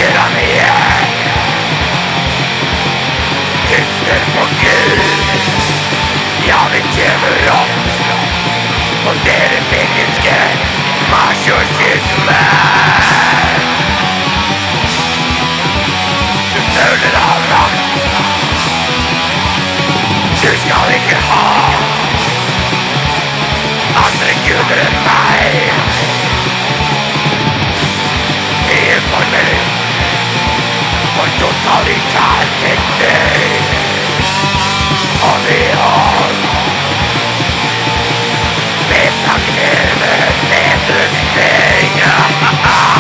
tyranniet. Tyster på Gud, ja, vi giver opp. Og dere mennesker, masochisme.